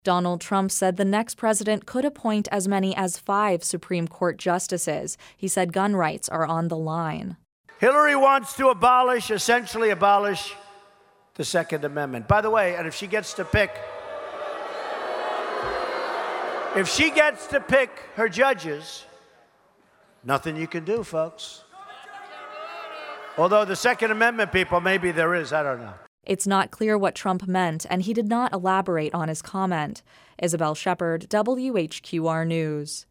Donald Trump said the next president could appoint as many as 5 Supreme Court justices. He said gun rights are on the line. Hillary wants to essentially abolish the Second Amendment. By the way, and if she gets to pick her judges, nothing you can do, folks. Although the Second Amendment people, maybe there is, I don't know. It's not clear what Trump meant, and he did not elaborate on his comment. Isabel Shepard, WHQR News.